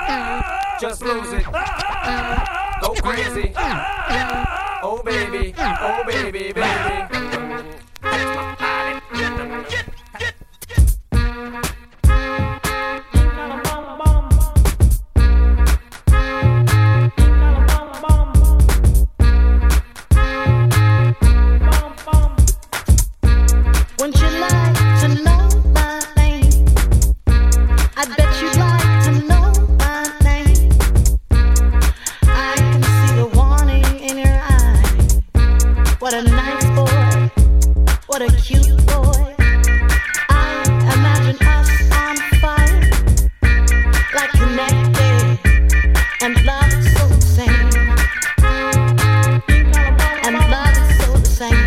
Just lose it. Go crazy. Oh baby, baby. Wouldn't you like to know my name? I bet you'd like to know my name. I can see the warning in your eye. What a nice boy, what a cute boy. I imagine us on fire, like connected, and love is so the same. And love is so the same.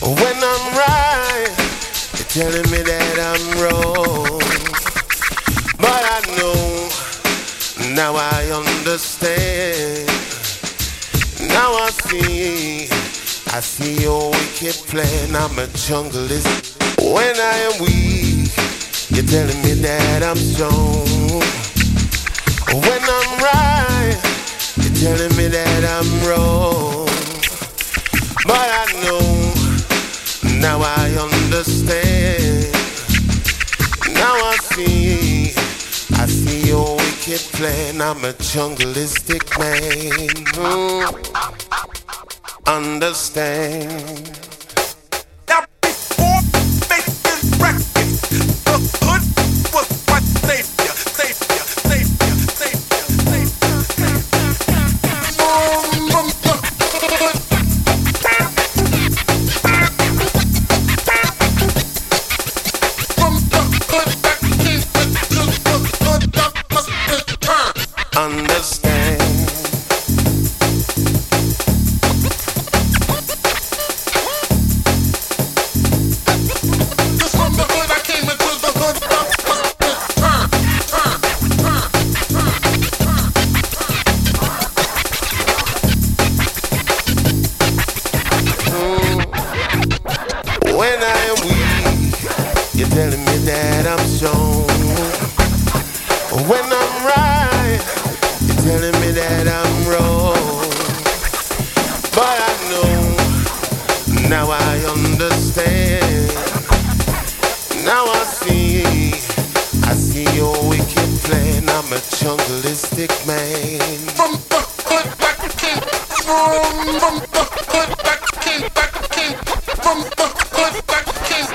When I'm right, you're telling me that I'm wrong. But I know, now I understand. Now I see your wicked plan. I'm a junglist. When I am weak, you're telling me that I'm strong. When I'm right, you're telling me that I'm wrong. But I know, now I understand. Now I see your wicked plan. I'm a jungleistic man. Understand. Now before making records, the hood was my savior. Understand. Cause from the hood I came into the hood. When I am weak, you're telling me that I'm strong. When I'm right, you're telling me that I'm wrong. But I know, now I understand. Now I see your wicked plan. I'm a jungleistic man. From the hood back came, from the hood back came, from the hood back came,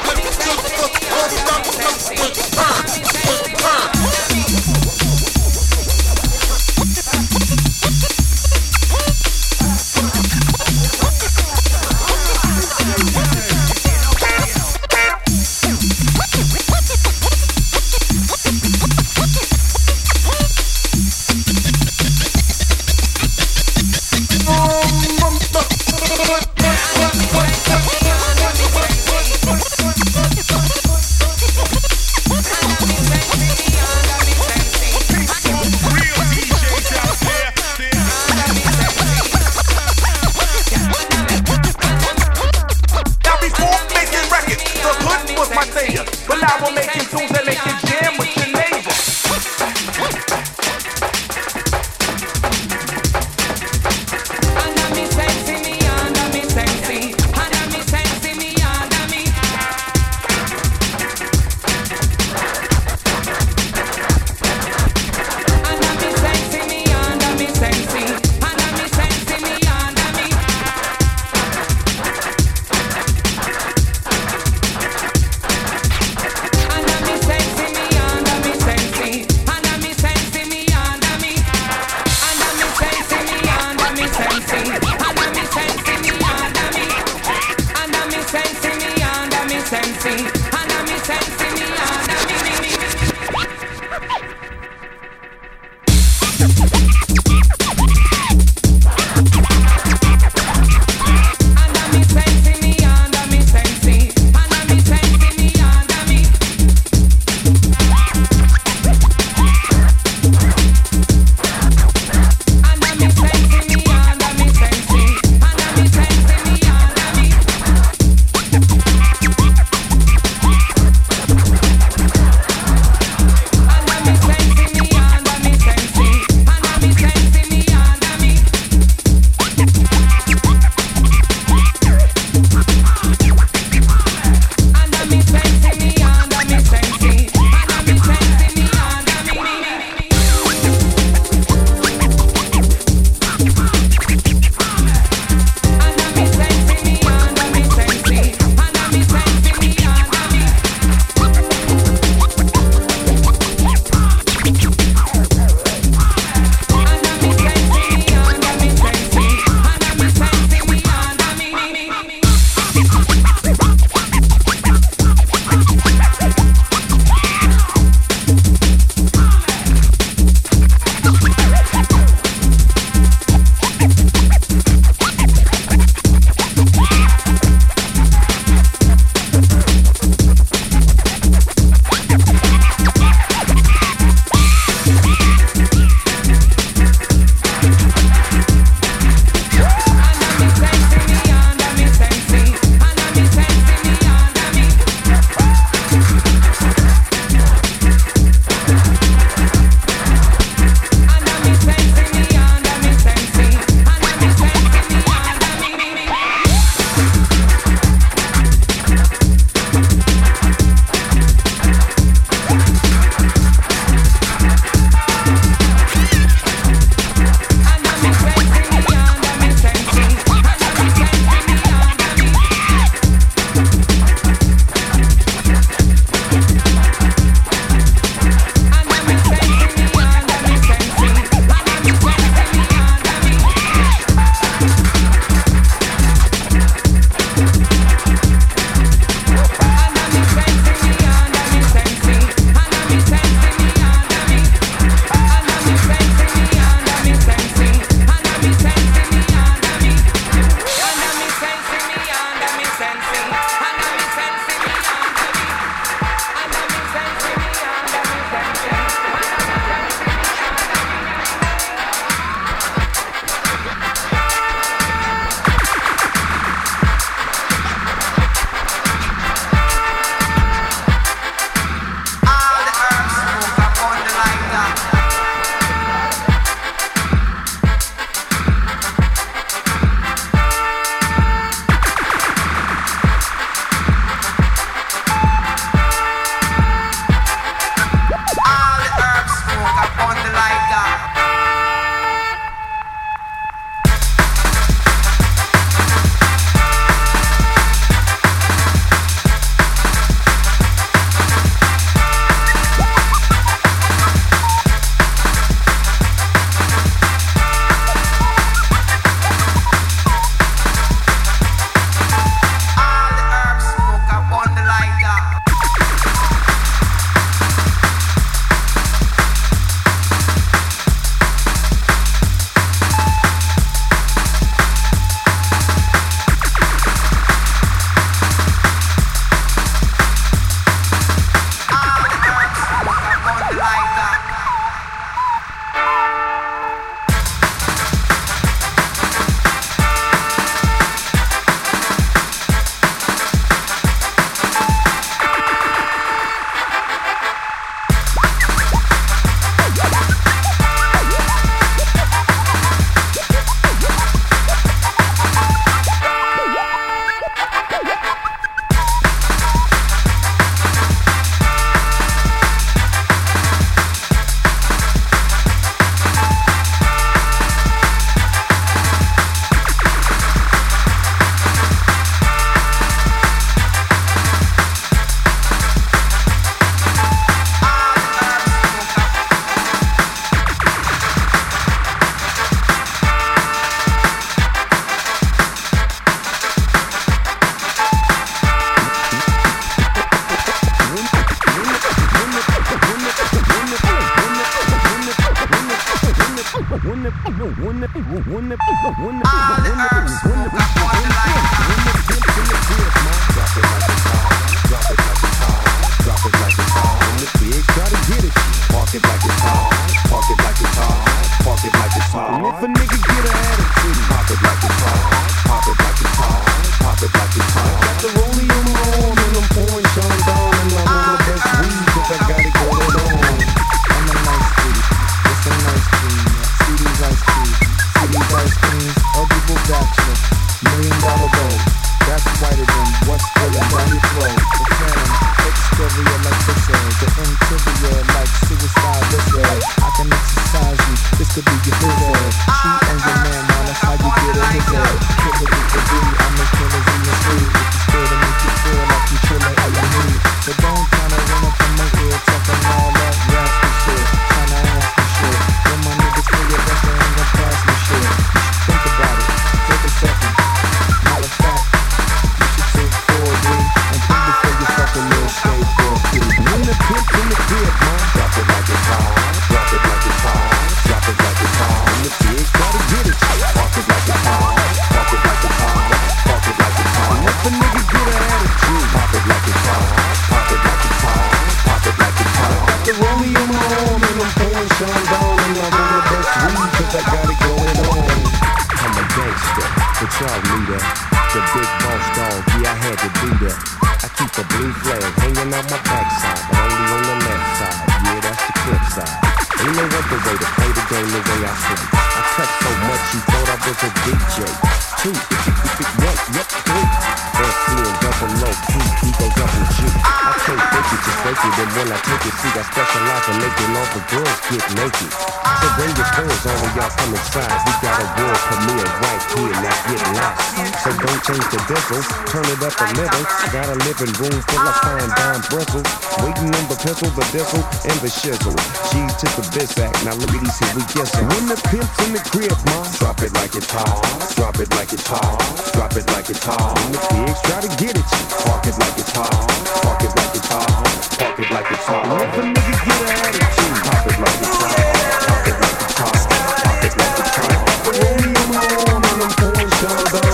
Turn it up a little. Got a living room full of fine dime bristles. Waiting on the pistol, the diesel, and the shizzle. G to the biz act. Now look at these here, we guessing. When the pimp's in the crib, ma, drop it like it's hot. Drop it like it's hot. Drop it like it's hot. When the pigs try to get it, park it like it's hot. Park it like it's hot. Park it like it's hot. If a nigga get an attitude, pop it like it's hot. Pop it like it's hot. Pop it like it's hot. The rollie on my arm and I'm pouring Sean down.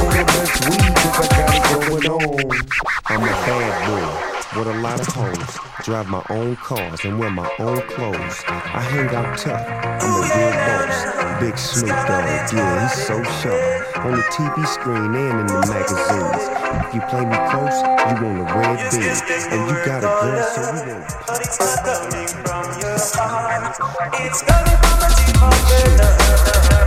I got it going on. I'm a bad boy with a lot of hoes. Drive my own cars and wear my own clothes. I hang out tough. I'm a real boss. Big Snoop Dogg, yeah, he's so sharp. On the TV screen and in the magazines. If you play me close, you want a red bean. And you got a girl, so you won't. But it's not coming from your heart. It's coming from the deep of your love.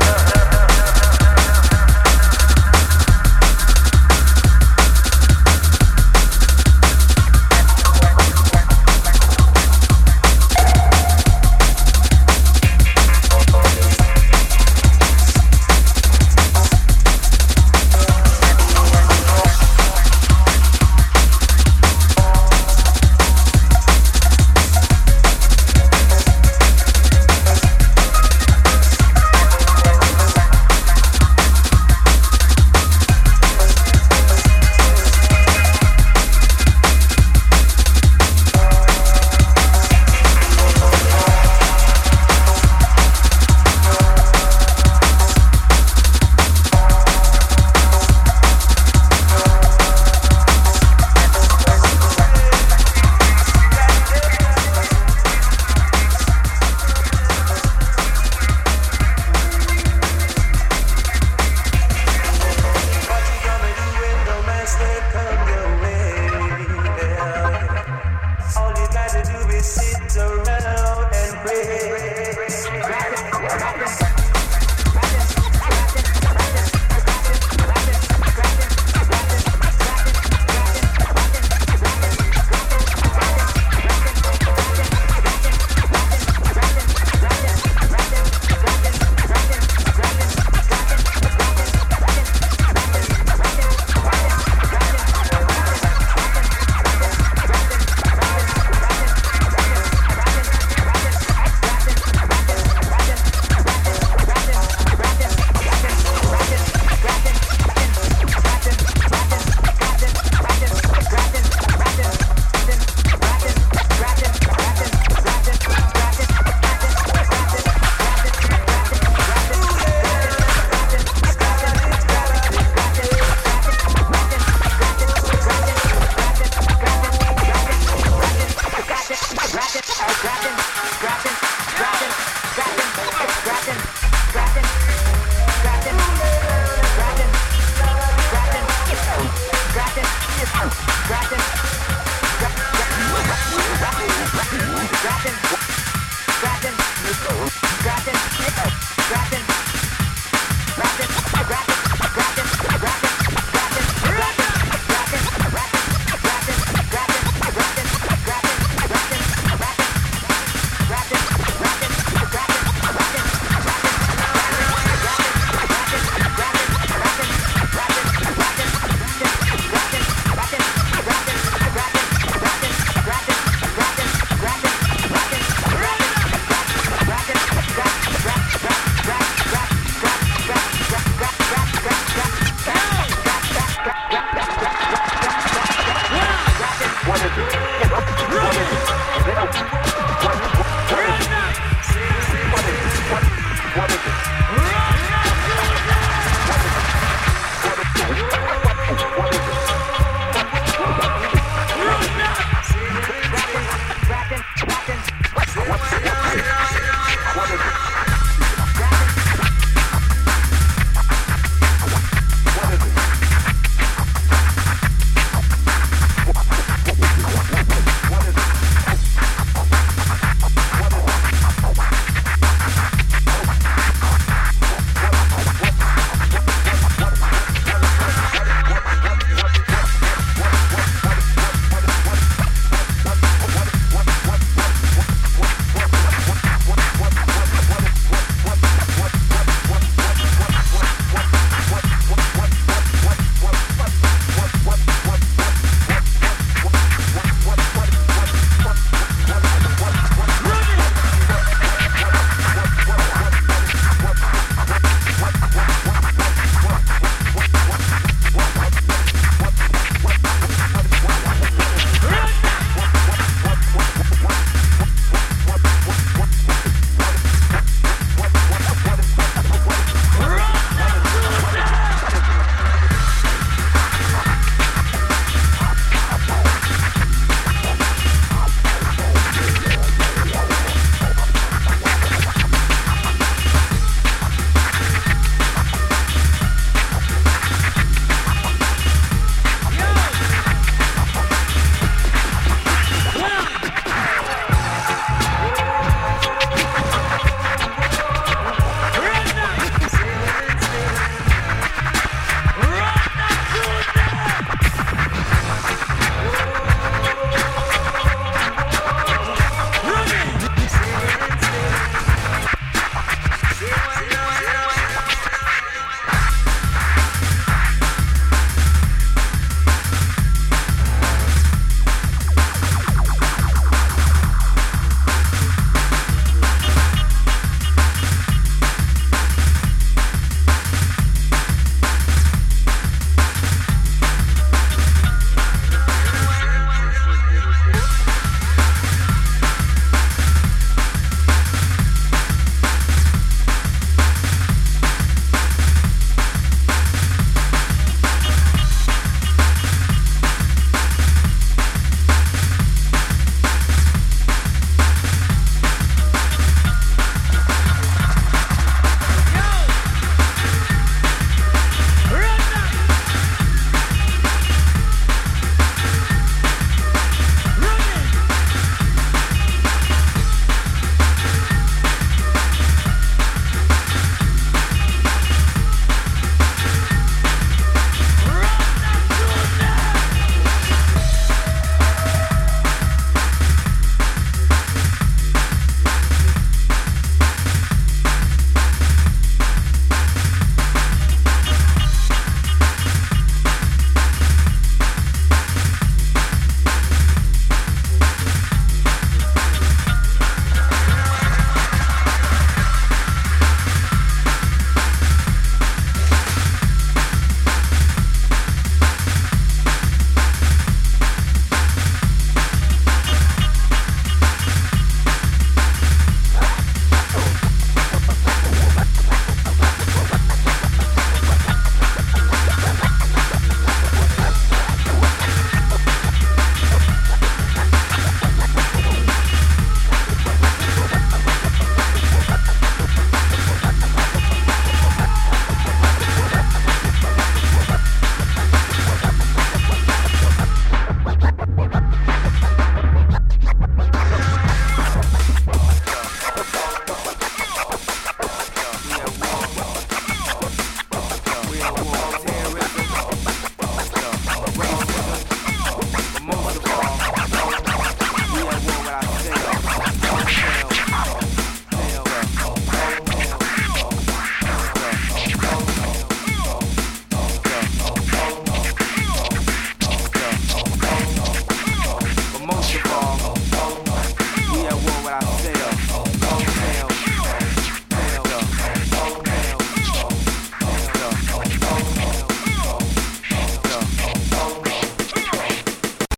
Bracket.